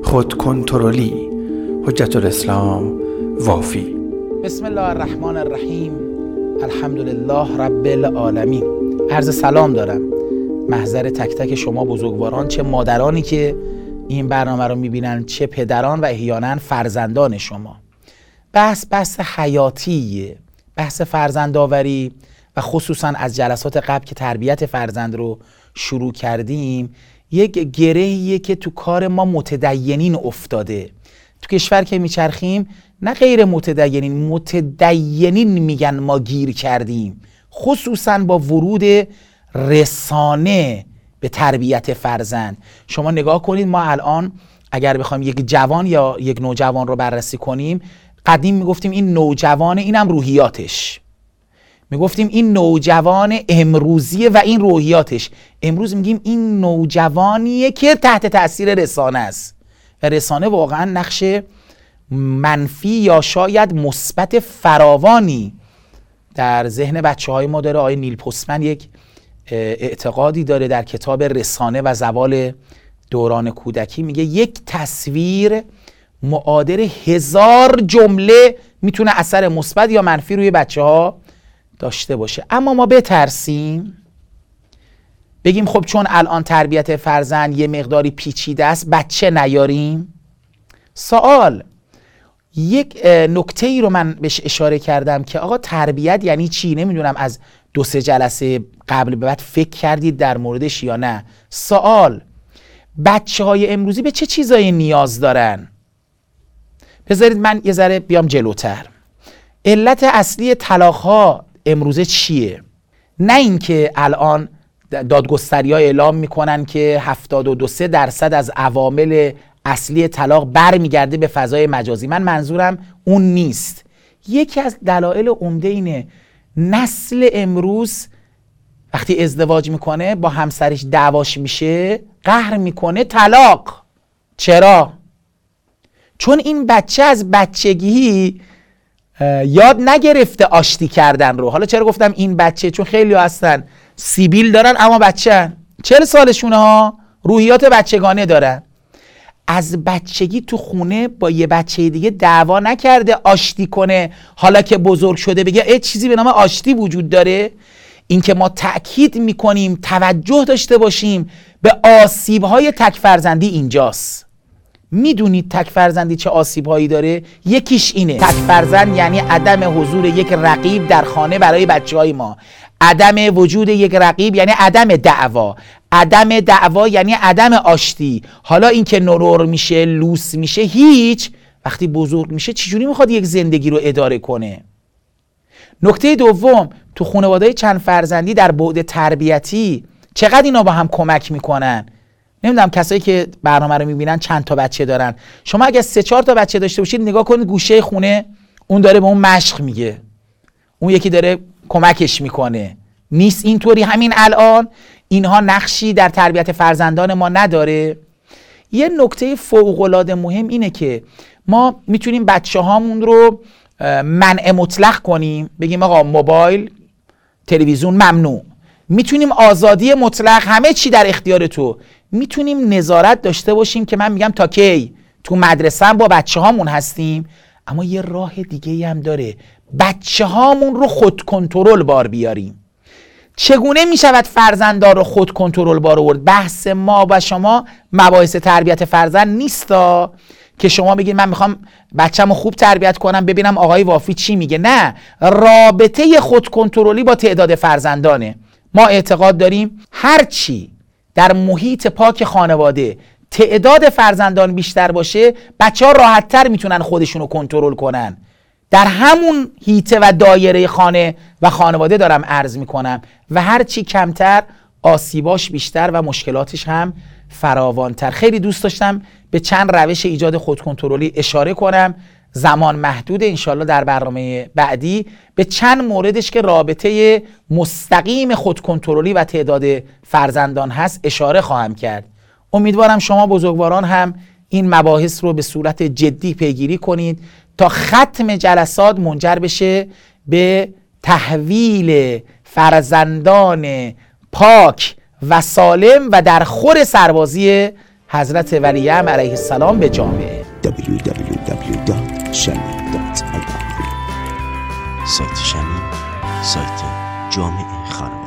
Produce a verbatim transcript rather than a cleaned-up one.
خودکنترلی. حجت الاسلام وافی. بسم الله الرحمن الرحیم. الحمدلله رب العالمین. عرض سلام دارم محضر تک تک شما بزرگواران، چه مادرانی که این برنامه رو میبینن، چه پدران و احیانا فرزندان شما. بحث بحث حیاتیه، بحث فرزندآوری و خصوصا از جلسات قبل که تربیت فرزند رو شروع کردیم، یک گرهیه که تو کار ما متدینین افتاده. تو کشور که میچرخیم نه غیر متدینین، متدینین میگن ما گیر کردیم، خصوصا با ورود رسانه به تربیت فرزند. شما نگاه کنید، ما الان اگر بخوایم یک جوان یا یک نوجوان رو بررسی کنیم، قدیم میگفتیم این نوجوان، اینم روحیاتش، میگفتیم این نوجوان امروزیه و این روحیاتش. امروز میگیم این نوجوانیه که تحت تأثیر رسانه است و رسانه واقعا نقش منفی یا شاید مثبت فراوانی در ذهن بچه های ما داره. آقای نیل پستمن یک اعتقادی داره در کتاب رسانه و زوال دوران کودکی، میگه یک تصویر معادل هزار جمله میتونه اثر مثبت یا منفی روی بچه ها داشته باشه. اما ما بترسیم بگیم خب چون الان تربیت فرزند یه مقداری پیچیده است بچه نیاریم. سوال، یک نکته ای رو من بهش اشاره کردم که آقا تربیت یعنی چی؟ نمیدونم از دو سه جلسه قبل به بعد فکر کردید در موردش یا نه. سوال، بچه های امروزی به چه چیزایی نیاز دارن؟ بذارید من یه ذره بیام جلوتر. علت اصلی طلاق ها امروزه چیه؟ نه اینکه الان دادگستری ها اعلام میکنن که هفتاد و دو درصد از عوامل اصلی طلاق برمیگرده به فضای مجازی. من منظورم اون نیست. یکی از دلایل عمده اینه نسل امروز وقتی ازدواج میکنه با همسرش دعواش میشه، قهر میکنه طلاق. چرا؟ چون این بچه از بچگی یاد نگرفته آشتی کردن رو. حالا چرا گفتم این بچه؟ چون خیلی هستن سیبیل دارن اما بچه‌ن، چهل سالشونه ها، روحیات بچگانه دارن. از بچگی تو خونه با یه بچه دیگه دعوا نکرده آشتی کنه، حالا که بزرگ شده بگه ای چیزی به نام آشتی وجود داره. این که ما تأکید میکنیم توجه داشته باشیم به آسیب‌های تک فرزندی اینجاست. میدونید تک فرزندی چه آسیب‌هایی داره؟ یکیش اینه، تک فرزند یعنی عدم حضور یک رقیب در خانه برای بچه‌های ما. عدم وجود یک رقیب یعنی عدم دعوا، عدم دعوا یعنی عدم آشتی. حالا این که نورور میشه، لوس میشه، هیچ. وقتی بزرگ میشه چجوری میخواد یک زندگی رو اداره کنه؟ نکته دوم، تو خانواده‌های چند فرزندی در بعد تربیتی چقدر اینا با هم کمک میکنن؟ نمیدونم کسایی که برنامه رو میبینن چند تا بچه دارن. شما اگه سه چهار تا بچه داشته باشید نگاه کنید گوشه خونه اون داره به اون مشق میگه، اون یکی داره کمکش میکنه. نیست اینطوری همین الان اینها نقشی در تربیت فرزندان ما نداره؟ یه نکته فوق‌العاده مهم اینه که ما میتونیم بچه هامون رو منع مطلق کنیم، بگیم آقا موبایل تلویزیون ممنوع. میتونیم آزادی مطلق، همه چی در اختیار تو. میتونیم نظارت داشته باشیم که من میگم تا کی تو مدرسه هم با بچه هامون هستیم. اما یه راه دیگه هم داره، بچه هامون رو خود کنترل بار بیاریم. چگونه میشود فرزندان رو خود کنترل بار آورد؟ بحث ما و شما مباحث تربیت فرزند نیستا که شما بگید من میخوام بچه‌مو خوب تربیت کنم ببینم آقای وافی چی میگه. نه، رابطه خود کنترلی با تعداد فرزندانه. ما اعتقاد داریم هر چی در محیط پاک خانواده تعداد فرزندان بیشتر باشه، بچه‌ها راحت‌تر میتونن خودشونو کنترل کنن. در همون حیطه و دایره خانه و خانواده دارم عرض میکنم و هر چی کمتر آسیباش بیشتر و مشکلاتش هم فراوانتر. خیلی دوست داشتم به چند روش ایجاد خودکنترلی اشاره کنم، زمان محدود، انشالله در برنامه بعدی به چند موردش که رابطه مستقیم خودکنترلی و تعداد فرزندان هست اشاره خواهم کرد. امیدوارم شما بزرگواران هم این مباحث رو به صورت جدی پیگیری کنید تا ختم جلسات منجر بشه به تحویل فرزندان پاک و سالم و در خور سربازی حضرت ولیعهد علیه السلام به جامعه. دبلیو دبلیو دبلیو دات شمی دات آی آر. سایت شمی، سایت جامعه خانواده.